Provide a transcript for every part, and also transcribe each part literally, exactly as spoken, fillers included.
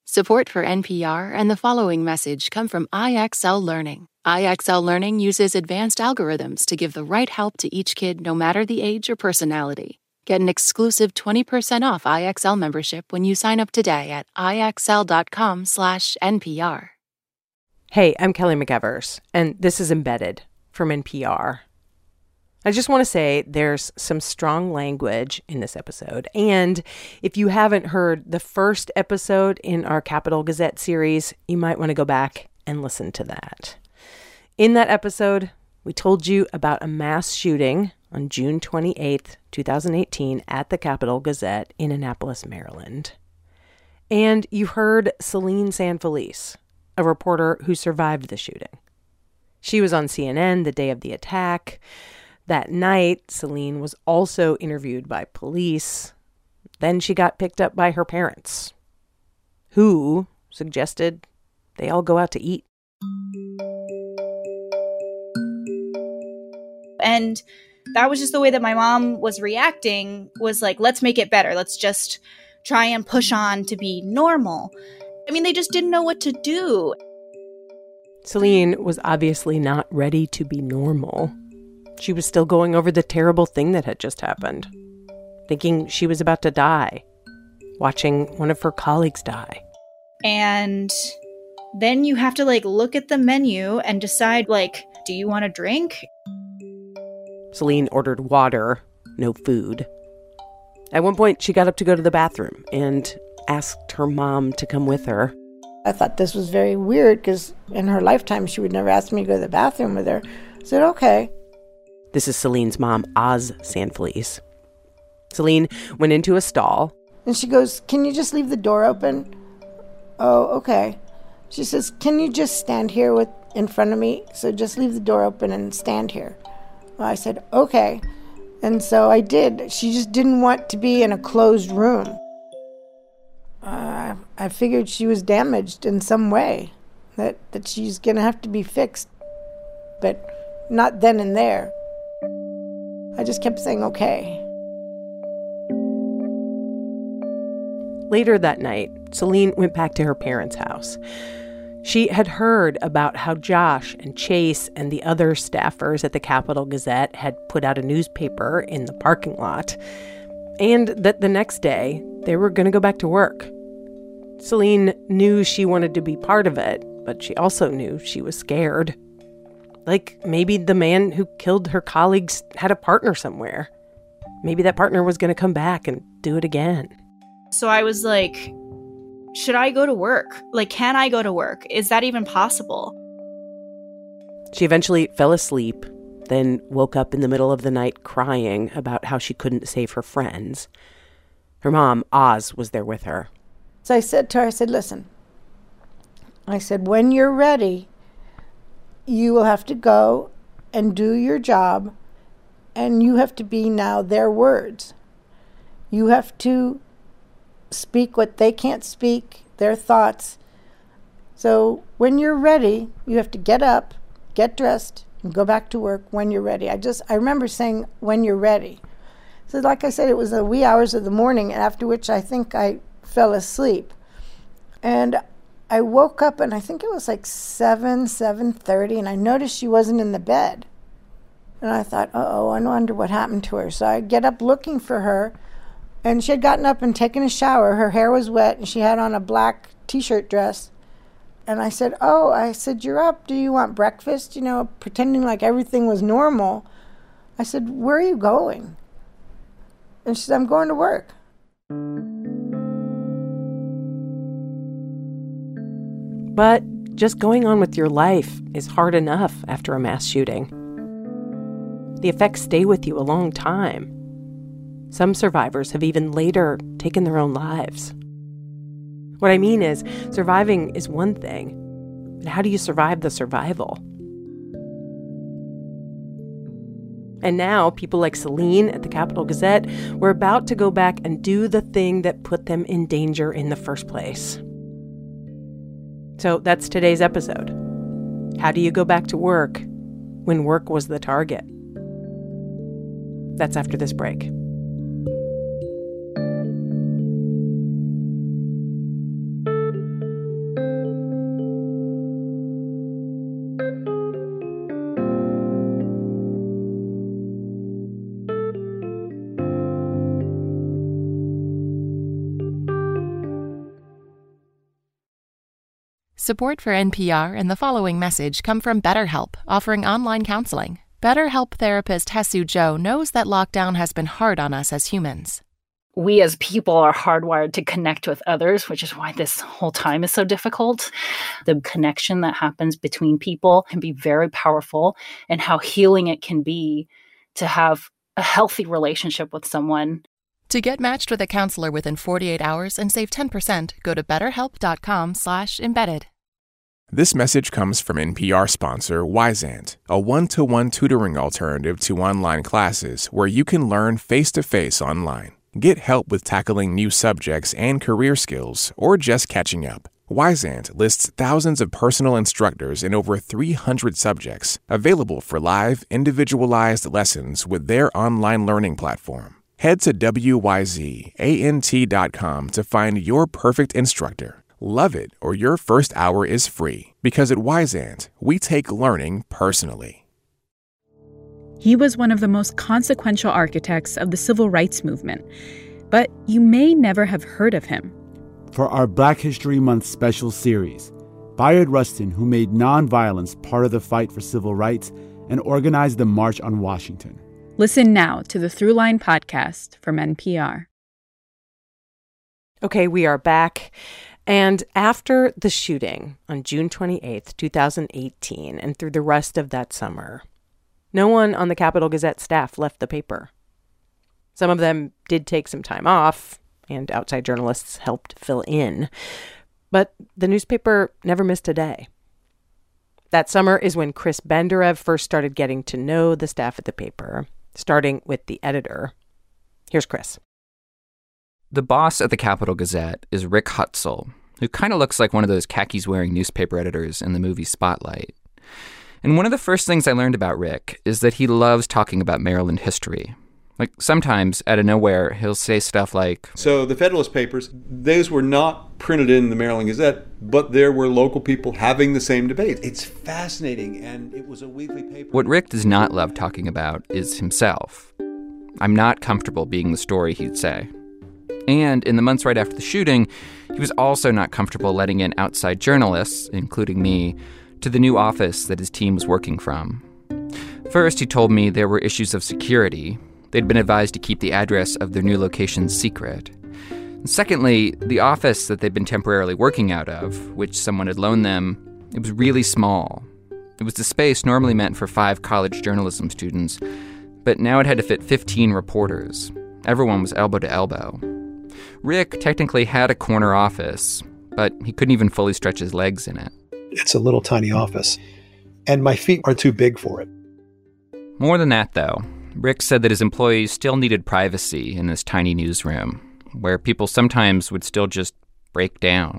Support for N P R and the following message come from I X L Learning. I X L Learning uses advanced algorithms to give the right help to each kid no matter the age or personality. Get an exclusive twenty percent off I X L membership when you sign up today at ixl.com slash NPR. Hey, I'm Kelly McEvers, and this is Embedded from N P R. I just want to say there's some strong language in this episode. And if you haven't heard the first episode in our Capital Gazette series, you might want to go back and listen to that. In that episode, we told you about a mass shooting on June twenty-eighth, twenty eighteen at the Capital Gazette in Annapolis, Maryland. And you heard Celine Sanfelice, a reporter who survived the shooting. She was on C N N the day of the attack. That night, Celine was also interviewed by police. Then she got picked up by her parents, who suggested they all go out to eat. And that was just the way that my mom was reacting, was like, let's make it better. Let's just try and push on to be normal. I mean, they just didn't know what to do. Celine was obviously not ready to be normal. She was still going over the terrible thing that had just happened, thinking she was about to die, watching one of her colleagues die. And then you have to, like, look at the menu and decide, like, do you want a drink? Celine ordered water, no food. At one point, she got up to go to the bathroom and asked her mom to come with her. I thought this was very weird because in her lifetime, she would never ask me to go to the bathroom with her. I said, okay. This is Celine's mom, Oz Sanfelice. Celine went into a stall. And she goes, can you just leave the door open? Oh, okay. She says, can you just stand here with in front of me? So just leave the door open and stand here. Well, I said, okay. And so I did. She just didn't want to be in a closed room. Uh, I figured she was damaged in some way, that, that she's going to have to be fixed, but not then and there. I just kept saying, okay. Later that night, Celine went back to her parents' house. She had heard about how Josh and Chase and the other staffers at the Capital Gazette had put out a newspaper in the parking lot, and that the next day they were going to go back to work. Celine knew she wanted to be part of it, but she also knew she was scared. Like maybe the man who killed her colleagues had a partner somewhere. Maybe that partner was going to come back and do it again. So I was like, should I go to work? Like, can I go to work? Is that even possible? She eventually fell asleep, then woke up in the middle of the night crying about how she couldn't save her friends. Her mom, Oz, was there with her. So I said to her, I said, listen, I said, when you're ready, you will have to go and do your job, and you have to be now their words. You have to speak what they can't speak, their thoughts. So when you're ready, you have to get up, get dressed, and go back to work when you're ready. I just, I remember saying, when you're ready. So like I said, it was the wee hours of the morning, after which I think I fell asleep. And I woke up, and I think it was like seven, seven thirty, and I noticed she wasn't in the bed. And I thought, uh-oh, I wonder what happened to her. So I get up looking for her, and she had gotten up and taken a shower. Her hair was wet, and she had on a black T-shirt dress. And I said, oh, I said, you're up. Do you want breakfast? You know, pretending like everything was normal. I said, where are you going? And she said, I'm going to work. But just going on with your life is hard enough after a mass shooting. The effects stay with you a long time. Some survivors have even later taken their own lives. What I mean is, surviving is one thing, but how do you survive the survival? And now, people like Celine at the Capital Gazette were about to go back and do the thing that put them in danger in the first place. So that's today's episode. How do you go back to work when work was the target? That's after this break. Support for N P R and the following message come from BetterHelp, offering online counseling. BetterHelp therapist Hesu Joe knows that lockdown has been hard on us as humans. We as people are hardwired to connect with others, which is why this whole time is so difficult. The connection that happens between people can be very powerful, and how healing it can be to have a healthy relationship with someone. To get matched with a counselor within forty-eight hours and save ten percent, go to betterhelp.com slash embedded. This message comes from N P R sponsor Wyzant, a one-to-one tutoring alternative to online classes where you can learn face-to-face online. Get help with tackling new subjects and career skills, or just catching up. Wyzant lists thousands of personal instructors in over three hundred subjects, available for live, individualized lessons with their online learning platform. Head to W Y Z A N T dot com to find your perfect instructor. Love it, or your first hour is free. Because at Wyzant, we take learning personally. He was one of the most consequential architects of the civil rights movement, but you may never have heard of him. For our Black History Month special series, Bayard Rustin, who made nonviolence part of the fight for civil rights and organized the March on Washington. Listen now to the Throughline podcast from N P R. Okay, we are back. And after the shooting on June twenty-eighth, twenty eighteen, and through the rest of that summer, no one on the Capital Gazette staff left the paper. Some of them did take some time off, and outside journalists helped fill in. But the newspaper never missed a day. That summer is when Chris Benderev first started getting to know the staff at the paper, starting with the editor. Here's Chris. The boss at the Capital Gazette is Rick Hutzel, who kind of looks like one of those khakis-wearing newspaper editors in the movie Spotlight. And one of the first things I learned about Rick is that he loves talking about Maryland history. Like, sometimes, out of nowhere, he'll say stuff like, So the Federalist Papers, those were not printed in the Maryland Gazette, but there were local people having the same debate. It's fascinating, and it was a weekly paper. What Rick does not love talking about is himself. I'm not comfortable being the story, he'd say. And in the months right after the shooting, he was also not comfortable letting in outside journalists, including me, to the new office that his team was working from. First, he told me there were issues of security. They'd been advised to keep the address of their new location secret. And secondly, the office that they'd been temporarily working out of, which someone had loaned them, it was really small. It was the space normally meant for five college journalism students, but now it had to fit fifteen reporters. Everyone was elbow to elbow. Rick technically had a corner office, but he couldn't even fully stretch his legs in it. It's a little tiny office, and my feet are too big for it. More than that, though, Rick said that his employees still needed privacy in this tiny newsroom, where people sometimes would still just break down.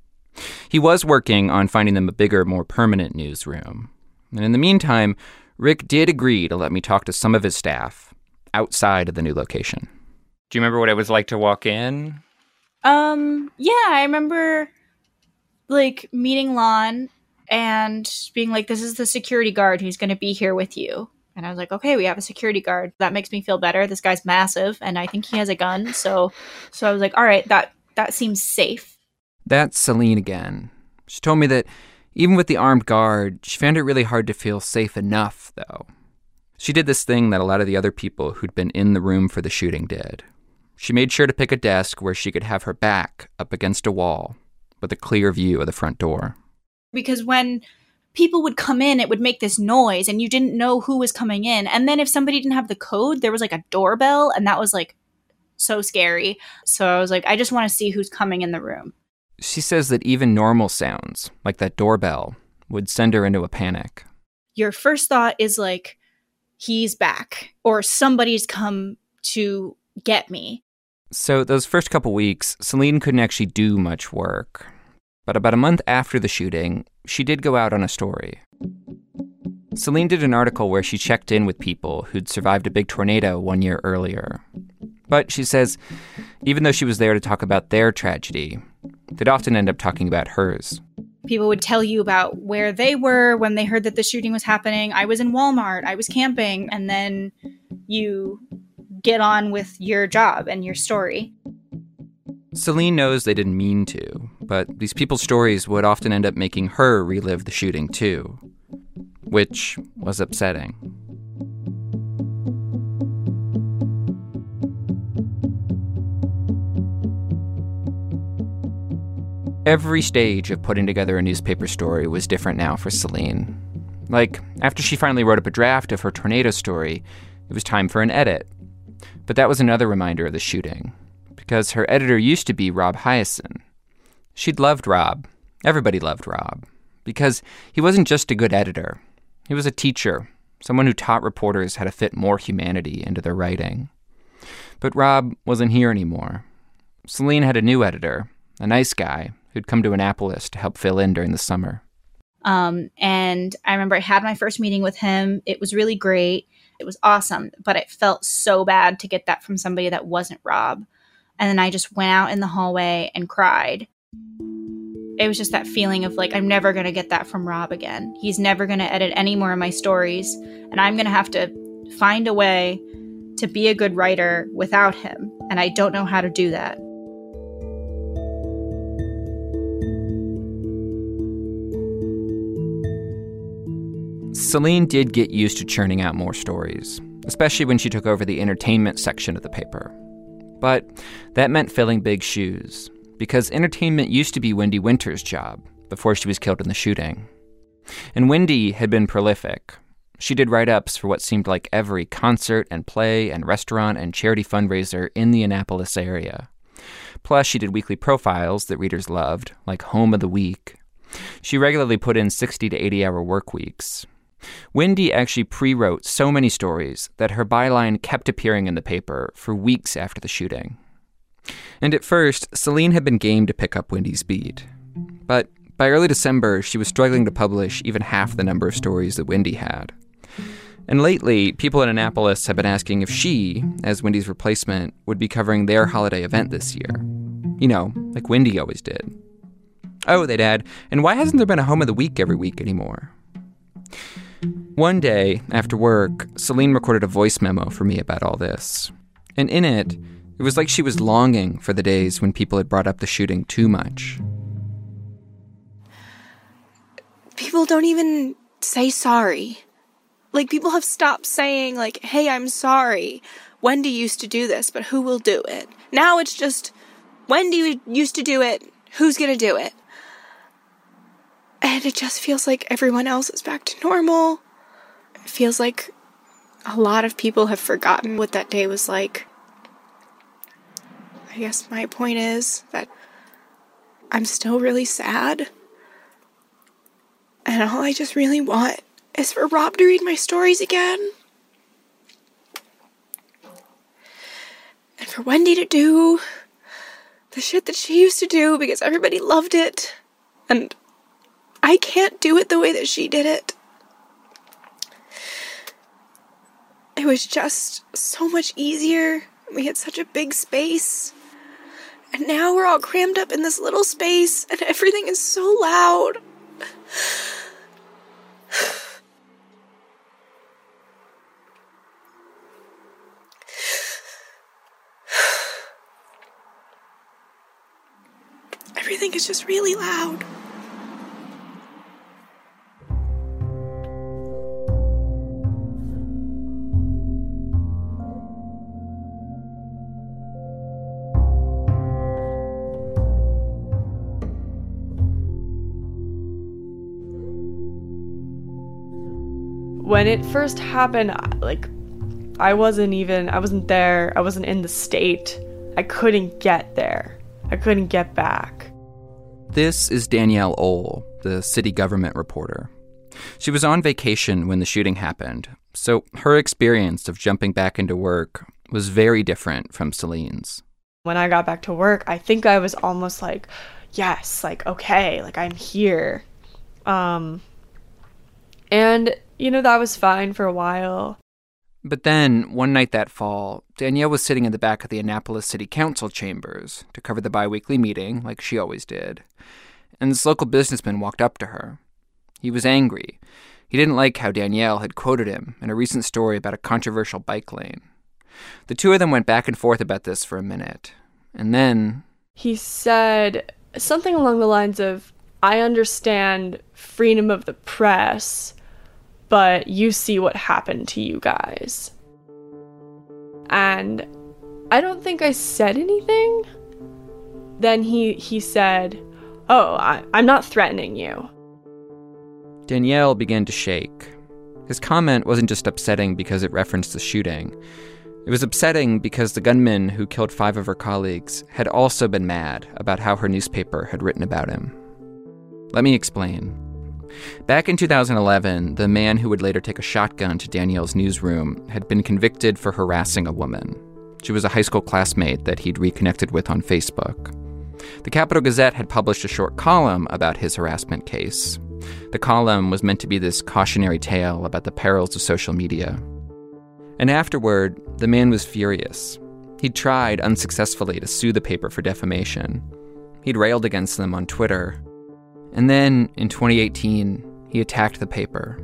He was working on finding them a bigger, more permanent newsroom. And in the meantime, Rick did agree to let me talk to some of his staff outside of the new location. Do you remember what it was like to walk in? Um, yeah, I remember, like, meeting Lon and being like, this is the security guard who's going to be here with you. And I was like, okay, we have a security guard. That makes me feel better. This guy's massive, and I think he has a gun. So so I was like, all right, that, that seems safe. That's Celine again. She told me that even with the armed guard, she found it really hard to feel safe enough, though. She did this thing that a lot of the other people who'd been in the room for the shooting did. She made sure to pick a desk where she could have her back up against a wall with a clear view of the front door. Because when people would come in, it would make this noise, and you didn't know who was coming in. And then if somebody didn't have the code, there was like a doorbell, and that was like so scary. So I was like, I just want to see who's coming in the room. She says that even normal sounds, like that doorbell, would send her into a panic. Your first thought is like, he's back, or somebody's come to get me. So those first couple weeks, Celine couldn't actually do much work. But about a month after the shooting, she did go out on a story. Celine did an article where she checked in with people who'd survived a big tornado one year earlier. But she says, even though she was there to talk about their tragedy, they'd often end up talking about hers. People would tell you about where they were when they heard that the shooting was happening. I was in Walmart, I was camping, and then you get on with your job and your story. Celine knows they didn't mean to, but these people's stories would often end up making her relive the shooting too, which was upsetting. Every stage of putting together a newspaper story was different now for Celine. Like, after she finally wrote up a draft of her tornado story, it was time for an edit. But that was another reminder of the shooting, because her editor used to be Rob Hyacin. She'd loved Rob. Everybody loved Rob, because he wasn't just a good editor. He was a teacher, someone who taught reporters how to fit more humanity into their writing. But Rob wasn't here anymore. Celine had a new editor, a nice guy, who'd come to Annapolis to help fill in during the summer. Um, and I remember I had my first meeting with him. It was really great. It was awesome. But it felt so bad to get that from somebody that wasn't Rob. And then I just went out in the hallway and cried. It was just that feeling of like, I'm never going to get that from Rob again. He's never going to edit any more of my stories. And I'm going to have to find a way to be a good writer without him. And I don't know how to do that. Celine did get used to churning out more stories, especially when she took over the entertainment section of the paper. But that meant filling big shoes, because entertainment used to be Wendy Winter's job before she was killed in the shooting. And Wendy had been prolific. She did write-ups for what seemed like every concert and play and restaurant and charity fundraiser in the Annapolis area. Plus, she did weekly profiles that readers loved, like Home of the Week. She regularly put in sixty to eighty-hour work weeks. Wendy actually pre-wrote so many stories that her byline kept appearing in the paper for weeks after the shooting. And at first, Celine had been game to pick up Wendy's beat. But by early December, she was struggling to publish even half the number of stories that Wendy had. And lately, people in Annapolis have been asking if she, as Wendy's replacement, would be covering their holiday event this year. You know, like Wendy always did. Oh, they'd add, and why hasn't there been a Home of the Week every week anymore? One day, after work, Celine recorded a voice memo for me about all this. And in it, it was like she was longing for the days when people had brought up the shooting too much. People don't even say sorry. Like, people have stopped saying, like, hey, I'm sorry. Wendy used to do this, but who will do it? Now it's just, Wendy used to do it, who's gonna do it? And it just feels like everyone else is back to normal. It feels like a lot of people have forgotten what that day was like. I guess my point is that I'm still really sad. And all I just really want is for Rob to read my stories again. And for Wendy to do the shit that she used to do because everybody loved it. And I can't do it the way that she did it. It was just so much easier. We had such a big space. And now we're all crammed up in this little space and everything is so loud. Everything is just really loud. When it first happened, like, I wasn't even, I wasn't there, I wasn't in the state. I couldn't get there. I couldn't get back. This is Danielle Ohl, the city government reporter. She was on vacation when the shooting happened, so her experience of jumping back into work was very different from Celine's. When I got back to work, I think I was almost like, yes, like, okay, like, I'm here. Um, and, you know, that was fine for a while. But then, one night that fall, Danielle was sitting in the back of the Annapolis City Council chambers to cover the biweekly meeting, like she always did. And this local businessman walked up to her. He was angry. He didn't like how Danielle had quoted him in a recent story about a controversial bike lane. The two of them went back and forth about this for a minute. And then He said something along the lines of, I understand freedom of the press, but you see what happened to you guys. And I don't think I said anything. Then he, he said, oh, I, I'm not threatening you. Danielle began to shake. His comment wasn't just upsetting because it referenced the shooting. It was upsetting because the gunman who killed five of her colleagues had also been mad about how her newspaper had written about him. Let me explain. Back in two thousand eleven, the man who would later take a shotgun to Danielle's newsroom had been convicted for harassing a woman. She was a high school classmate that he'd reconnected with on Facebook. The Capital Gazette had published a short column about his harassment case. The column was meant to be this cautionary tale about the perils of social media. And afterward, the man was furious. He'd tried unsuccessfully to sue the paper for defamation. He'd railed against them on Twitter. And then, in twenty eighteen, he attacked the paper.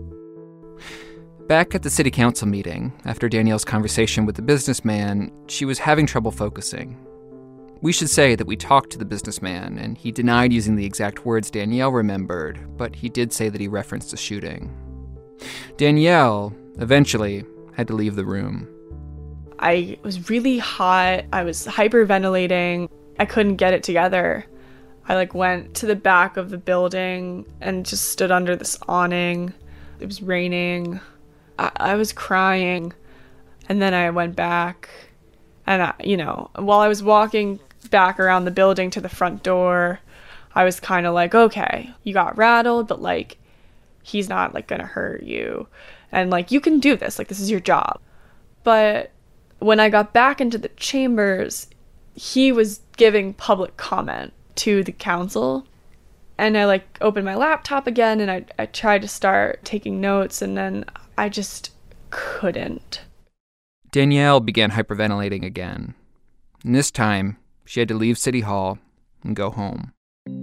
Back at the city council meeting, after Danielle's conversation with the businessman, she was having trouble focusing. We should say that we talked to the businessman, and he denied using the exact words Danielle remembered, but he did say that he referenced the shooting. Danielle, eventually, had to leave the room. I was really hot. I was hyperventilating. I couldn't get it together. I like went to the back of the building and just stood under this awning. It was raining. I, I was crying. And then I went back. And, I, you know, while I was walking back around the building to the front door, I was kind of like, okay, you got rattled, but like, he's not like gonna hurt you. And like, you can do this. Like, this is your job. But when I got back into the chambers, he was giving public comment to the council. And I like opened my laptop again and I, I tried to start taking notes, and then I just couldn't. Danielle began hyperventilating again. And this time, she had to leave City Hall and go home.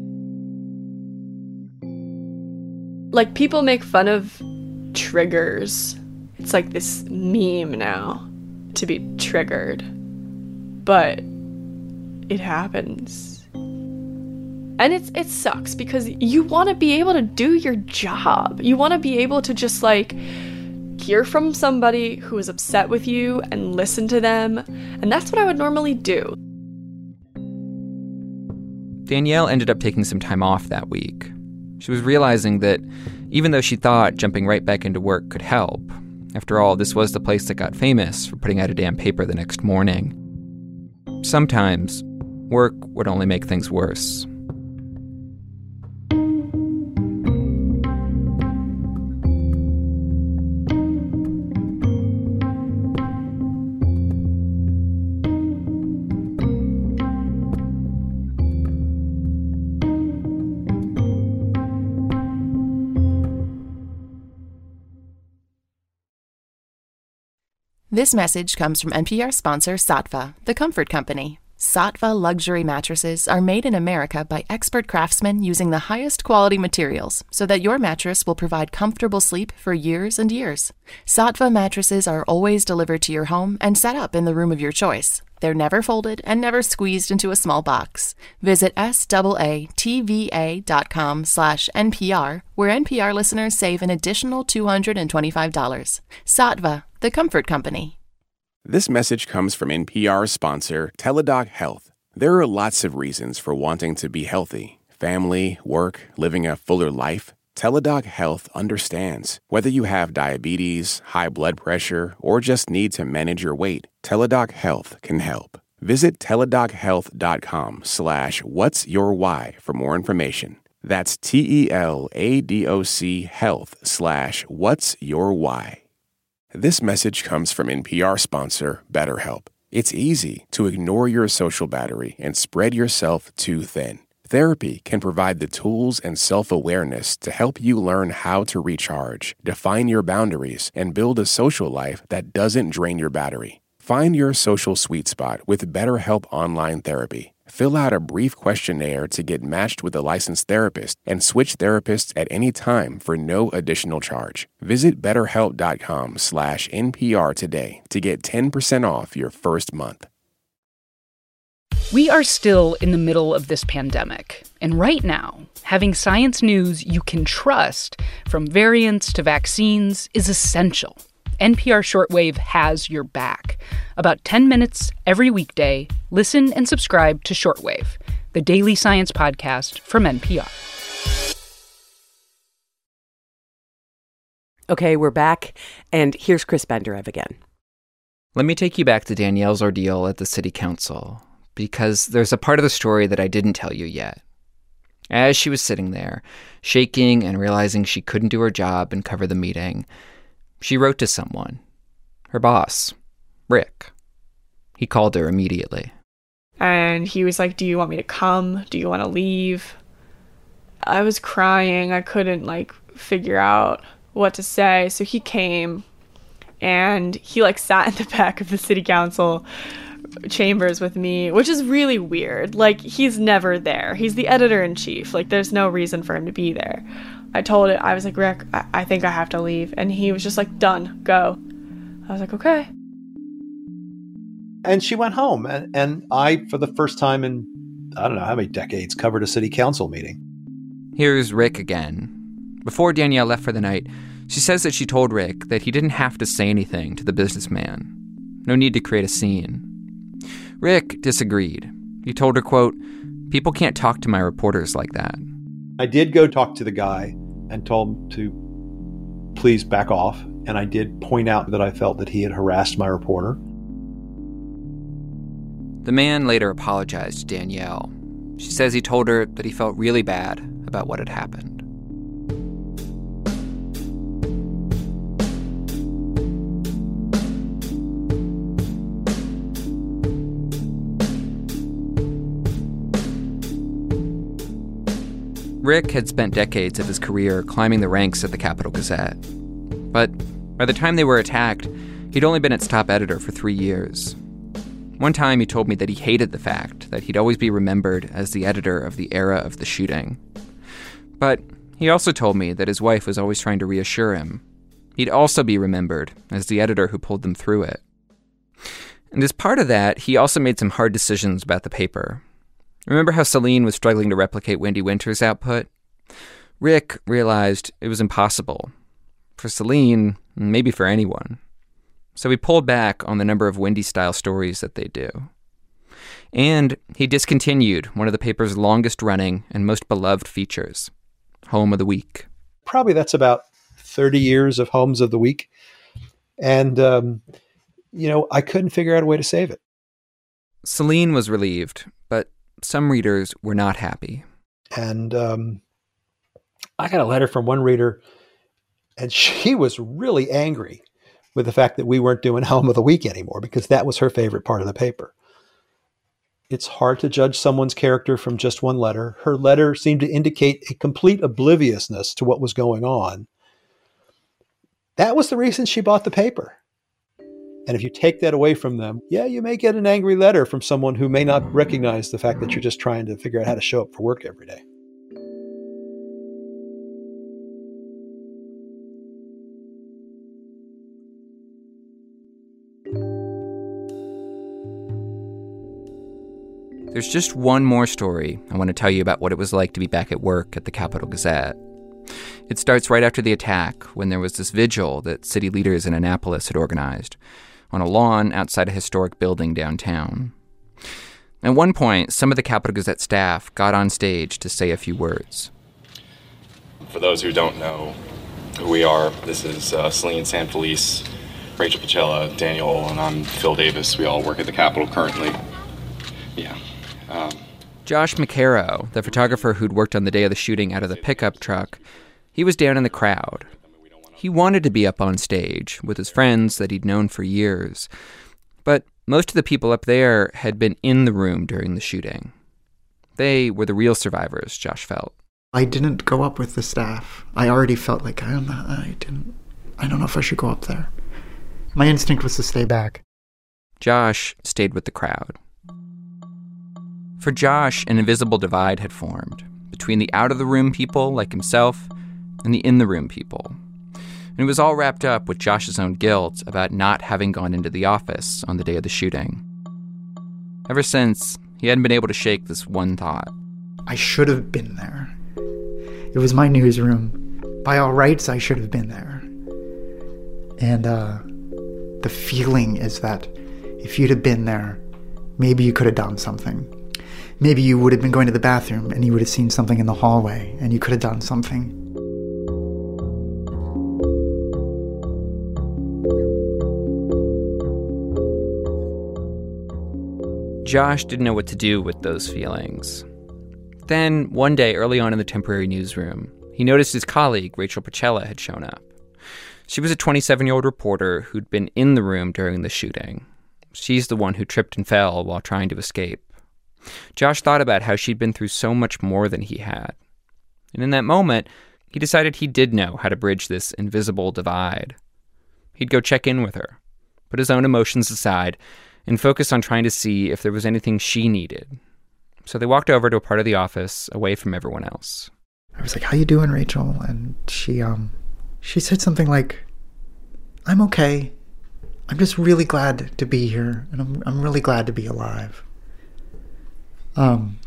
Like, people make fun of triggers. It's like this meme now, to be triggered. But it happens. And it's it sucks because you want to be able to do your job. You want to be able to just like hear from somebody who is upset with you and listen to them. And that's what I would normally do. Danielle ended up taking some time off that week. She was realizing that even though she thought jumping right back into work could help, after all, this was the place that got famous for putting out a damn paper the next morning, sometimes work would only make things worse. This message comes from N P R sponsor Saatva, the comfort company. Saatva luxury mattresses are made in America by expert craftsmen using the highest quality materials so that your mattress will provide comfortable sleep for years and years. Saatva mattresses are always delivered to your home and set up in the room of your choice. They're never folded and never squeezed into a small box. Visit S-A-A-T-V-A.com slash NPR, where N P R listeners save an additional two hundred twenty-five dollars. Saatva, the comfort company. This message comes from N P R sponsor Teladoc Health. There are lots of reasons for wanting to be healthy. Family, work, living a fuller life. Teladoc Health understands. Whether you have diabetes, high blood pressure, or just need to manage your weight, Teladoc Health can help. Visit teladochealth.com slash what's your why for more information. That's T-E-L-A-D-O-C health slash what's your why. This message comes from N P R sponsor BetterHelp. It's easy to ignore your social battery and spread yourself too thin. Therapy can provide the tools and self-awareness to help you learn how to recharge, define your boundaries, and build a social life that doesn't drain your battery. Find your social sweet spot with BetterHelp Online Therapy. Fill out a brief questionnaire to get matched with a licensed therapist and switch therapists at any time for no additional charge. Visit betterhelp.com slash NPR today to get ten percent off your first month. We are still in the middle of this pandemic, and right now, having science news you can trust, from variants to vaccines, is essential. N P R Shortwave has your back. About ten minutes every weekday, listen and subscribe to Shortwave, the daily science podcast from N P R. Okay, we're back, and here's Chris Benderev again. Let me take you back to Danielle's ordeal at the city council, because there's a part of the story that I didn't tell you yet. As she was sitting there, shaking and realizing she couldn't do her job and cover the meeting, she wrote to someone, her boss, Rick. He called her immediately. And he was like, do you want me to come? Do you want to leave? I was crying. I couldn't, like, figure out what to say. So he came, and he, like, sat in the back of the city council chambers with me, which is really weird. Like, he's never there. He's the editor-in-chief. Like, there's no reason for him to be there. I told it, I was like, Rick, I, I think I have to leave. And he was just like, done, go. I was like, okay. And she went home. And, and I, for the first time in, I don't know how many decades, covered a city council meeting. Here's Rick again. Before Danielle left for the night, she says that she told Rick that he didn't have to say anything to the businessman. No need to create a scene. Rick disagreed. He told her, quote, "People can't talk to my reporters like that." I did go talk to the guy and told him to please back off. And I did point out that I felt that he had harassed my reporter. The man later apologized to Danielle. She says he told her that he felt really bad about what had happened. Rick had spent decades of his career climbing the ranks at the Capital Gazette. But by the time they were attacked, he'd only been its top editor for three years. One time he told me that he hated the fact that he'd always be remembered as the editor of the era of the shooting. But he also told me that his wife was always trying to reassure him. He'd also be remembered as the editor who pulled them through it. And as part of that, he also made some hard decisions about the paper. Remember how Celine was struggling to replicate Wendy Winter's output? Rick realized it was impossible. For Celine, maybe for anyone. So he pulled back on the number of Wendy-style stories that they do. And he discontinued one of the paper's longest-running and most beloved features, Home of the Week. Probably that's about thirty years of Homes of the Week. And, um, you know, I couldn't figure out a way to save it. Celine was relieved, but some readers were not happy. And um, I got a letter from one reader, and she was really angry with the fact that we weren't doing Home of the Week anymore, because that was her favorite part of the paper. It's hard to judge someone's character from just one letter. Her letter seemed to indicate a complete obliviousness to what was going on. That was the reason she bought the paper. And if you take that away from them, yeah, you may get an angry letter from someone who may not recognize the fact that you're just trying to figure out how to show up for work every day. There's just one more story I want to tell you about what it was like to be back at work at the Capital Gazette. It starts right after the attack, when there was this vigil that city leaders in Annapolis had organized on a lawn outside a historic building downtown. At one point, some of the Capital Gazette staff got on stage to say a few words. For those who don't know who we are, this is uh, Celine Sanfelice, Rachel Pacella, Daniel, and I'm Phil Davis. We all work at the Capitol currently. Yeah. Um, Josh McCarrow, the photographer who'd worked on the day of the shooting out of the pickup truck, he was down in the crowd. He wanted to be up on stage with his friends that he'd known for years, but most of the people up there had been in the room during the shooting. They were the real survivors, Josh felt. I didn't go up with the staff. I already felt like I, I didn't. I don't know if I should go up there. My instinct was to stay back. Josh stayed with the crowd. For Josh, an invisible divide had formed between the out-of-the-room people like himself and the in-the-room people. And it was all wrapped up with Josh's own guilt about not having gone into the office on the day of the shooting. Ever since, He hadn't been able to shake this one thought. I should have been there. It was my newsroom. By all rights, I should have been there. And uh, the feeling is that if you'd have been there, maybe you could have done something. Maybe you would have been going to the bathroom and you would have seen something in the hallway and you could have done something. Josh didn't know what to do with those feelings. Then, one day early on in the temporary newsroom, he noticed his colleague, Rachel Pacella, had shown up. She was a twenty-seven-year-old reporter who'd been in the room during the shooting. She's the one who tripped and fell while trying to escape. Josh thought about how she'd been through so much more than he had. And in that moment, he decided he did know how to bridge this invisible divide. He'd go check in with her, put his own emotions aside, and focus on trying to see if there was anything she needed. So they walked over to a part of the office away from everyone else. I was like, "How you doing, Rachel?" And she um she said something like, "I'm okay. I'm just really glad to be here, and I'm I'm really glad to be alive." Um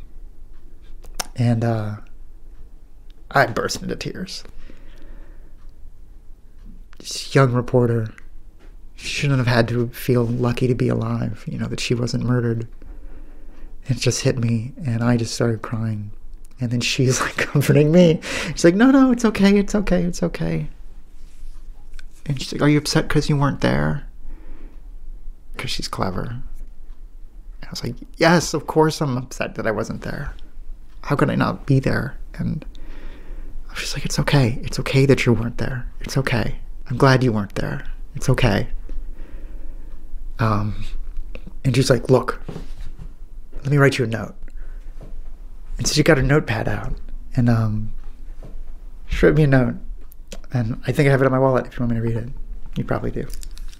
and uh I burst into tears. This young reporter shouldn't have had to feel lucky to be alive, you know, that she wasn't murdered. It just hit me, and I just started crying. And then she's like comforting me. She's like, no, no, it's okay, it's okay, it's okay. And she's like, are you upset because you weren't there? Because she's clever. And I was like, yes, of course I'm upset that I wasn't there. How could I not be there? And I was just like, it's okay. It's okay that you weren't there. It's okay. I'm glad you weren't there. It's okay. Um, and she's like, look, let me write you a note. And so she got her notepad out and um, she wrote me a note. And I think I have it in my wallet if you want me to read it. You probably do.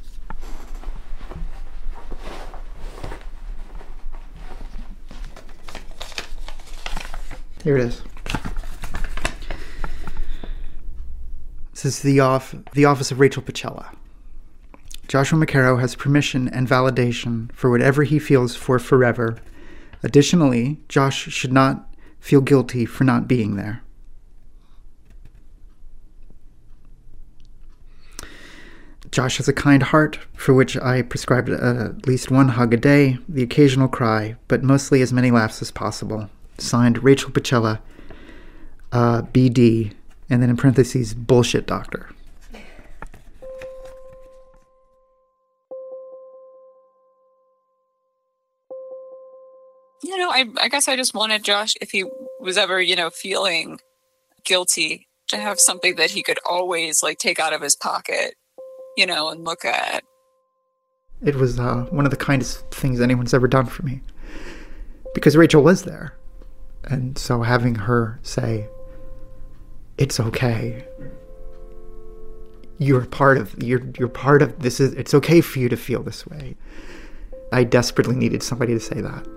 Here it is. This is the, off, the office of Rachel Pacella. Joshua McCarrow has permission and validation for whatever he feels for forever. Additionally, Josh should not feel guilty for not being there. Josh has a kind heart for which I prescribed uh, at least one hug a day, the occasional cry, but mostly as many laughs as possible. Signed, Rachel Pacella, uh, B D, and then in parentheses, bullshit doctor. You know, I, I guess I just wanted Josh, if he was ever, you know, feeling guilty, to have something that he could always, like, take out of his pocket, you know, and look at. It was uh, one of the kindest things anyone's ever done for me. Because Rachel was there. And so having her say, it's okay. You're part of, you're, you're part of this. Is, it's okay for you to feel this way. I desperately needed somebody to say that.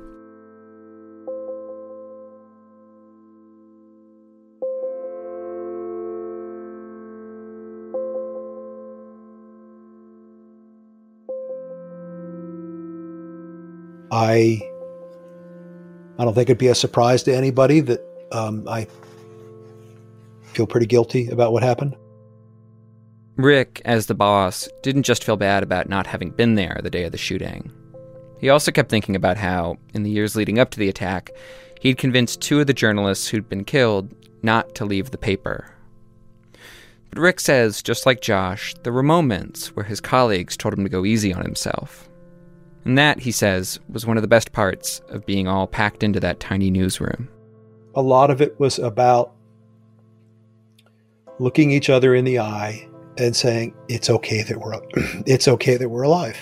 I I don't think it'd be a surprise to anybody that um, I feel pretty guilty about what happened. Rick, as the boss, didn't just feel bad about not having been there the day of the shooting. He also kept thinking about how, in the years leading up to the attack, he'd convinced two of the journalists who'd been killed not to leave the paper. But Rick says, just like Josh, there were moments where his colleagues told him to go easy on himself. And that, he says, was one of the best parts of being all packed into that tiny newsroom. A lot of it was about looking each other in the eye and saying, it's okay that we're it's okay that we're alive.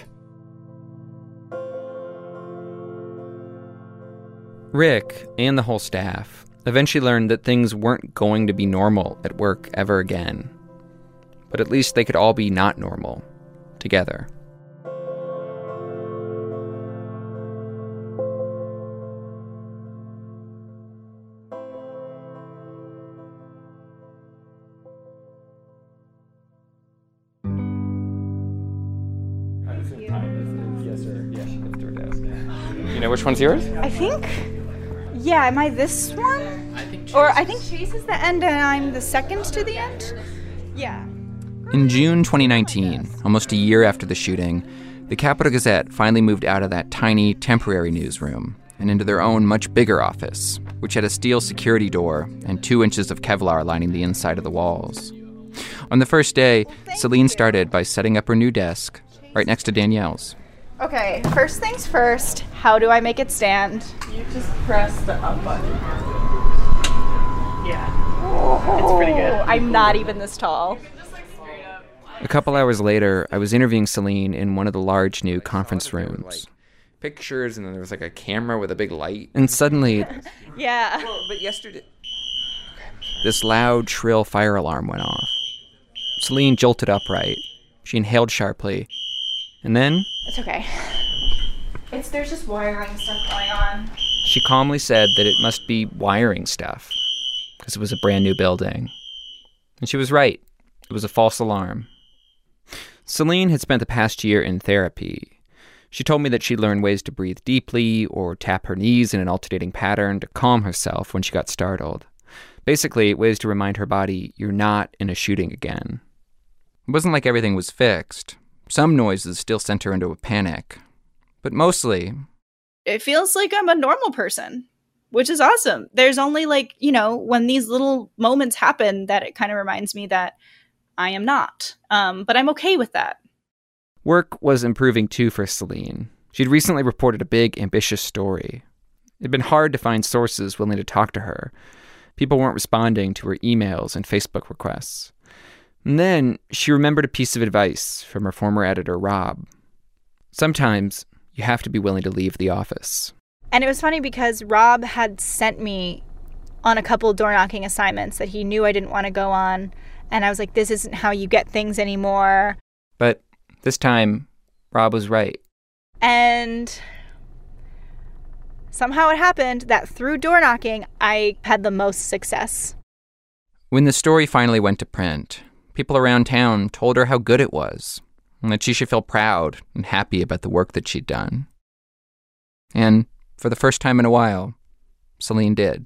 Rick and the whole staff eventually learned that things weren't going to be normal at work ever again. But at least they could all be not normal together. You know which one's yours? I think, yeah, am I this one? I think Chase Or I think Chase is the end and I'm the second to the end? Yeah. In June twenty nineteen, almost a year after the shooting, the Capital Gazette finally moved out of that tiny, temporary newsroom and into their own much bigger office, which had a steel security door and two inches of Kevlar lining the inside of the walls. On the first day, Celine started by setting up her new desk right next to Danielle's. Okay, first things first, how do I make it stand? You just press the up button. Yeah, it's pretty good. I'm not even this tall. A couple hours later, I was interviewing Celine in one of the large new conference rooms. Pictures, and then there was like a camera with a big light. And suddenly, yeah. Well, but yesterday, this loud, shrill fire alarm went off. Celine jolted upright. She inhaled sharply. And then... It's okay. It's There's just wiring stuff going on. She calmly said that it must be wiring stuff, because it was a brand new building. And she was right. It was a false alarm. Celine had spent the past year in therapy. She told me that she'd learned ways to breathe deeply or tap her knees in an alternating pattern to calm herself when she got startled. Basically, ways to remind her body, you're not in a shooting again. It wasn't like everything was fixed. Some noises still sent her into a panic. But mostly... It feels like I'm a normal person, which is awesome. There's only like, you know, when these little moments happen that it kind of reminds me that I am not. Um, but I'm okay with that. Work was improving too for Celine. She'd recently reported a big, ambitious story. It'd been hard to find sources willing to talk to her. People weren't responding to her emails and Facebook requests. And then she remembered a piece of advice from her former editor, Rob. Sometimes you have to be willing to leave the office. And it was funny because Rob had sent me on a couple door knocking assignments that he knew I didn't want to go on. And I was like, this isn't how you get things anymore. But this time, Rob was right. And somehow it happened that through door knocking, I had the most success. When the story finally went to print, people around town told her how good it was, and that she should feel proud and happy about the work that she'd done. And for the first time in a while, Celine did.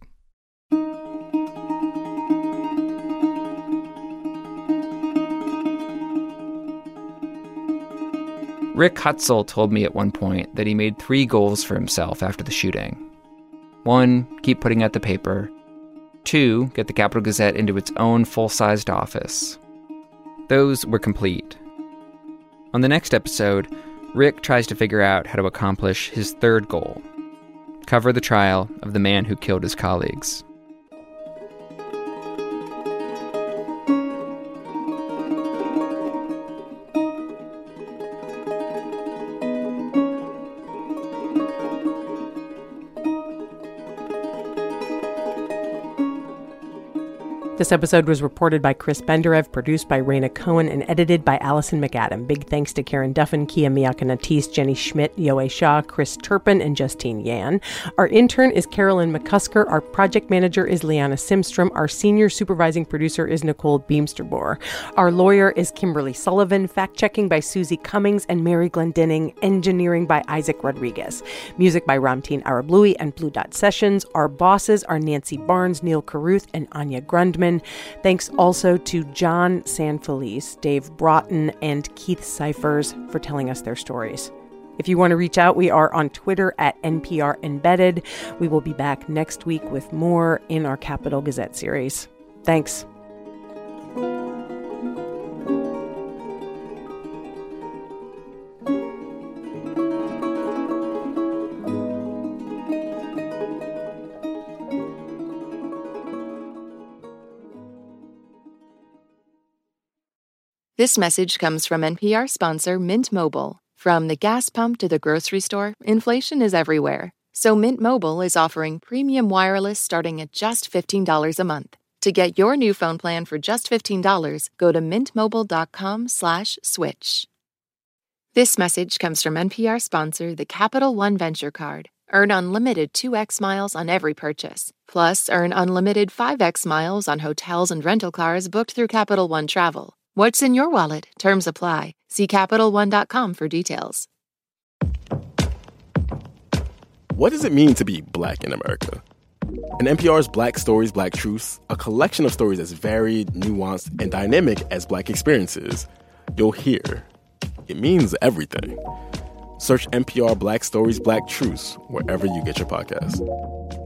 Rick Hutzel told me at one point that he made three goals for himself after the shooting. One, keep putting out the paper. Two, get the Capital Gazette into its own full-sized office. Those were complete. On the next episode, Rick tries to figure out how to accomplish his third goal: cover the trial of the man who killed his colleagues. This episode was reported by Chris Benderev, produced by Raina Cohen, and edited by Allison McAdam. Big thanks to Karen Duffin, Kia Miakanatis, Jenny Schmidt, Yoe Shaw, Chris Turpin, and Justine Yan. Our intern is Carolyn McCusker. Our project manager is Liana Simstrom. Our senior supervising producer is Nicole Beamsterboer. Our lawyer is Kimberly Sullivan. Fact-checking by Susie Cummings and Mary Glendinning. Engineering by Isaac Rodriguez. Music by Ramtin Arablouei and Blue Dot Sessions. Our bosses are Nancy Barnes, Neil Carruth, and Anya Grundman. Thanks also to John Sanfelice, Dave Broughton, and Keith Cyphers for telling us their stories. If you want to reach out, we are on Twitter at N P R Embedded. We will be back next week with more in our Capital Gazette series. Thanks. This message comes from N P R sponsor Mint Mobile. From the gas pump to the grocery store, inflation is everywhere. So Mint Mobile is offering premium wireless starting at just fifteen dollars a month. To get your new phone plan for just fifteen dollars, go to mintmobile.com slash switch. This message comes from N P R sponsor the Capital One Venture Card. Earn unlimited two x miles on every purchase. Plus, earn unlimited five x miles on hotels and rental cars booked through Capital One Travel. What's in your wallet? Terms apply. See Capital One dot com for details. What does it mean to be Black in America? In N P R's Black Stories, Black Truths, a collection of stories as varied, nuanced, and dynamic as Black experiences, you'll hear it means everything. Search N P R Black Stories, Black Truths wherever you get your podcasts.